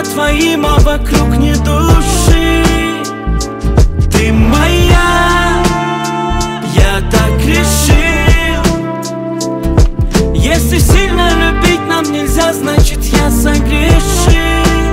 твоим, а вокруг ни души. Ты моя, я так решил. Если сильно любить нам нельзя, значит я согрешил.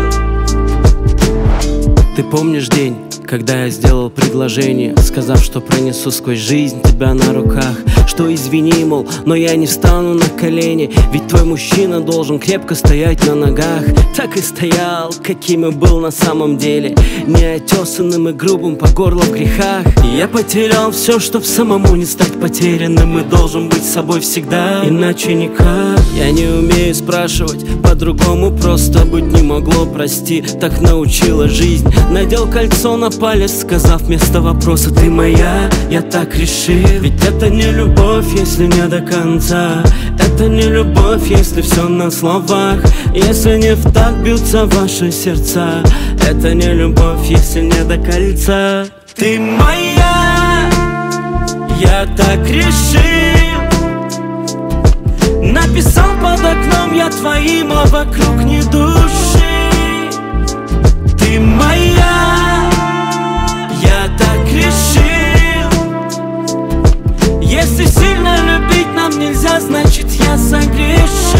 Ты помнишь день, когда я сделал предложение, сказав, что пронесу сквозь жизнь тебя на руках, что извини, мол, но я не встану на колени, ведь твой мужчина должен крепко стоять на ногах. Так и стоял, каким и был на самом деле, неотесанным и грубым по горло в грехах. И я потерял все, чтоб самому не стать потерянным, и должен быть собой всегда, иначе никак. Я не умею спрашивать, по-другому просто быть не могло, прости, так научила жизнь. Надел кольцо на палец, сказав вместо вопроса: ты моя, я так решил. Ведь это не любовь, если не до конца. Это не любовь, если все на словах. Если не в так бьются ваши сердца. Это не любовь, если не до кольца. Ты моя, я так решил. Написал под окном я твоим, а вокруг ни души. Ты моя, я так решил. Если сильно любить нам нельзя, значит я согрешил.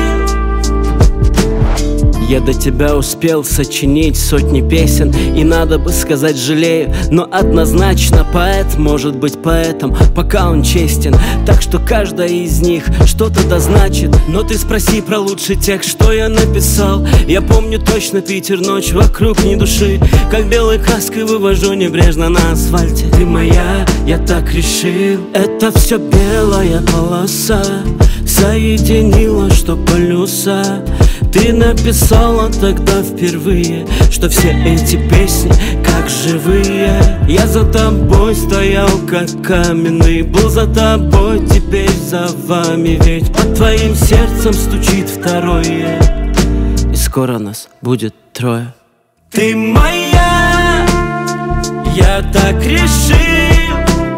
Я до тебя успел сочинить сотни песен, и надо бы сказать жалею, но однозначно поэт может быть поэтом, пока он честен. Так что каждая из них что-то да значит. Но ты спроси про лучший текст, что я написал. Я помню точно Питер, ночь, вокруг ни души. Как белой краской вывожу небрежно на асфальте. Ты моя, я так решил. Это все белая полоса соединила, что полюса. Ты написала тогда впервые, что все эти песни как живые. Я за тобой стоял как каменный, был за тобой, теперь за вами. Ведь под твоим сердцем стучит второе, и скоро нас будет трое. Ты моя, я так решил.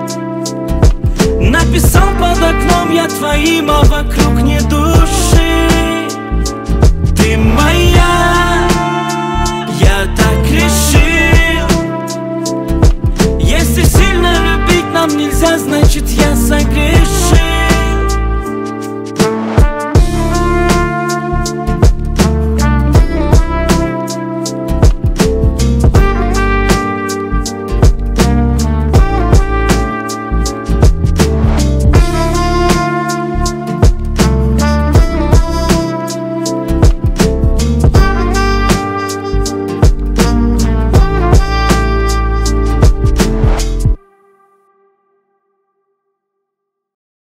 Написал под окном я твоим, а вокруг ни души. Ты моя, я так решил. Если сильно любить нам нельзя, значит я согрешил.